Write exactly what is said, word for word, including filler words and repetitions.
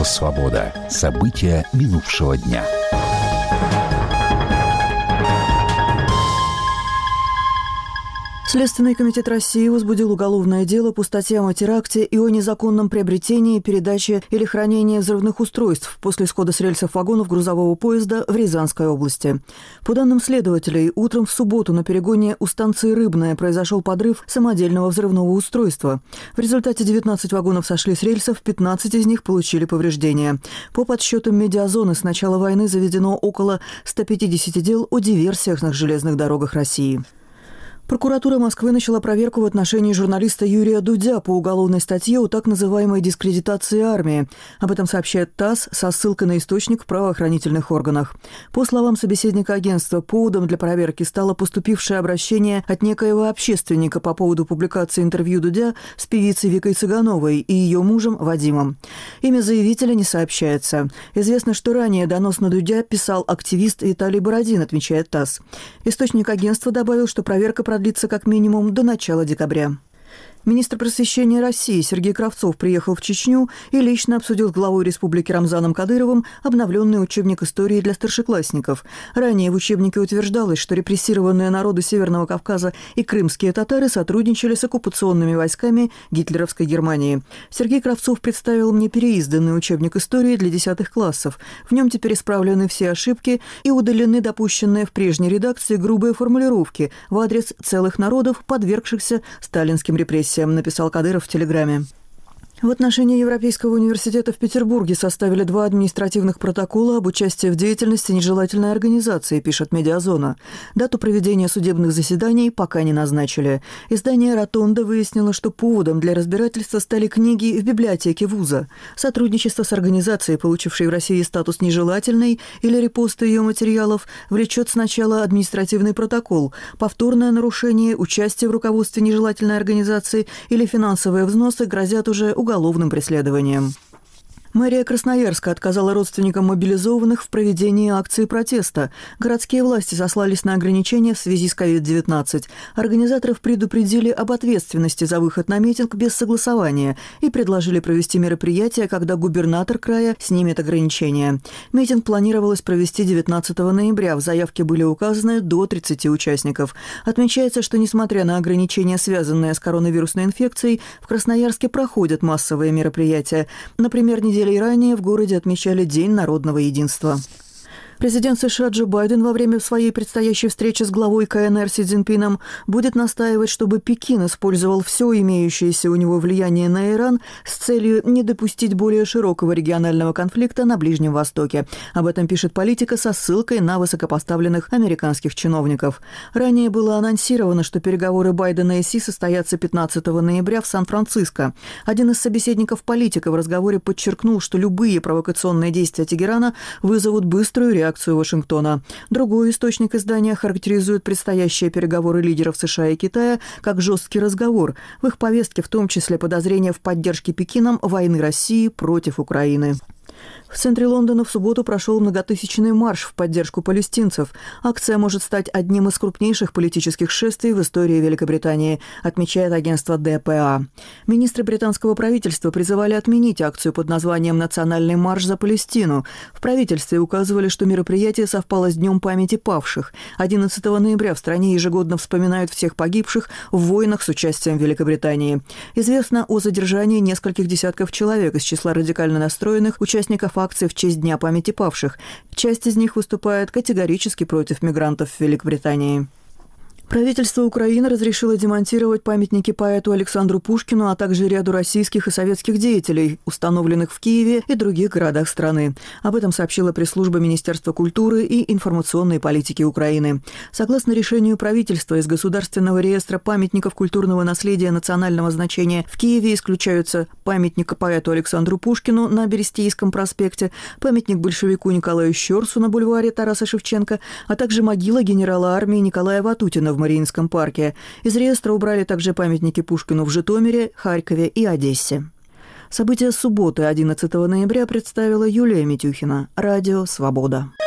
«Свобода». События минувшего дня. Следственный комитет России возбудил уголовное дело по статьям о теракте и о незаконном приобретении, передаче или хранении взрывных устройств после схода с рельсов вагонов грузового поезда в Рязанской области. По данным следователей, утром в субботу на перегоне у станции «Рыбная» произошел подрыв самодельного взрывного устройства. В результате девятнадцать вагонов сошли с рельсов, пятнадцать из них получили повреждения. По подсчетам «Медиазоны» с начала войны заведено около ста пятидесяти дел о диверсиях на железных дорогах России. Прокуратура Москвы начала проверку в отношении журналиста Юрия Дудя по уголовной статье о так называемой дискредитации армии. Об этом сообщает ТАСС со ссылкой на источник в правоохранительных органах. По словам собеседника агентства, поводом для проверки стало поступившее обращение от некоего общественника по поводу публикации интервью Дудя с певицей Викой Цыгановой и ее мужем Вадимом. Имя заявителя не сообщается. Известно, что ранее донос на Дудя писал активист Виталий Бородин, отмечает ТАСС. Источник агентства добавил, что проверка продлится как минимум до начала декабря. Министр просвещения России Сергей Кравцов приехал в Чечню и лично обсудил с главой республики Рамзаном Кадыровым обновленный учебник истории для старшеклассников. Ранее в учебнике утверждалось, что репрессированные народы Северного Кавказа и крымские татары сотрудничали с оккупационными войсками гитлеровской Германии. Сергей Кравцов представил мне переизданный учебник истории для десятых классов. В нем теперь исправлены все ошибки и удалены допущенные в прежней редакции грубые формулировки в адрес целых народов, подвергшихся сталинским репрессиям, написал Кадыров в Телеграме. В отношении Европейского университета в Петербурге составили два административных протокола об участии в деятельности нежелательной организации, пишет «Медиазона». Дату проведения судебных заседаний пока не назначили. Издание «Ротонда» выяснило, что поводом для разбирательства стали книги в библиотеке вуза. Сотрудничество с организацией, получившей в России статус нежелательной, или репосты ее материалов, влечет сначала административный протокол, повторное нарушение, участие в руководстве нежелательной организации или финансовые взносы грозят уже уголовным преследованием. Мэрия Красноярска отказала родственникам мобилизованных в проведении акции протеста. Городские власти сослались на ограничения в связи с ковид девятнадцать. Организаторов предупредили об ответственности за выход на митинг без согласования и предложили провести мероприятие, когда губернатор края снимет ограничения. Митинг планировалось провести девятнадцатого ноября. В заявке были указаны до тридцати участников. Отмечается, что, несмотря на ограничения, связанные с коронавирусной инфекцией, в Красноярске проходят массовые мероприятия. Например, неделю и ранее в городе отмечали День народного единства. Президент США Джо Байден во время своей предстоящей встречи с главой КНР Си Цзиньпином будет настаивать, чтобы Пекин использовал все имеющееся у него влияние на Иран с целью не допустить более широкого регионального конфликта на Ближнем Востоке. Об этом пишет «Политика» со ссылкой на высокопоставленных американских чиновников. Ранее было анонсировано, что переговоры Байдена и Си состоятся пятнадцатого ноября в Сан-Франциско. Один из собеседников «Политика» в разговоре подчеркнул, что любые провокационные действия Тегерана вызовут быструю реакцию реакцию Вашингтона. Другой источник издания характеризует предстоящие переговоры лидеров США и Китая как жесткий разговор. В их повестке в том числе подозрения в поддержке Пекином войны России против Украины. В центре Лондона в субботу прошел многотысячный марш в поддержку палестинцев. Акция может стать одним из крупнейших политических шествий в истории Великобритании, отмечает агентство Д П А. Министры британского правительства призывали отменить акцию под названием «Национальный марш за Палестину». В правительстве указывали, что мероприятие совпало с Днем памяти павших. одиннадцатого ноября в стране ежегодно вспоминают всех погибших в войнах с участием Великобритании. Известно о задержании нескольких десятков человек из числа радикально настроенных участников акции в честь Дня памяти павших. Часть из них выступает категорически против мигрантов в Великобритании. Правительство Украины разрешило демонтировать памятники поэту Александру Пушкину, а также ряду российских и советских деятелей, установленных в Киеве и других городах страны. Об этом сообщила пресс-служба Министерства культуры и информационной политики Украины. Согласно решению правительства, из Государственного реестра памятников культурного наследия национального значения в Киеве исключаются памятник поэту Александру Пушкину на Берестейском проспекте, памятник большевику Николаю Щерсу на бульваре Тараса Шевченко, а также могила генерала армии Николая Ватутина в Мариинском парке. Из реестра убрали также памятники Пушкину в Житомире, Харькове и Одессе. События субботы одиннадцатого ноября представила Юлия Митюхина. Радио «Свобода».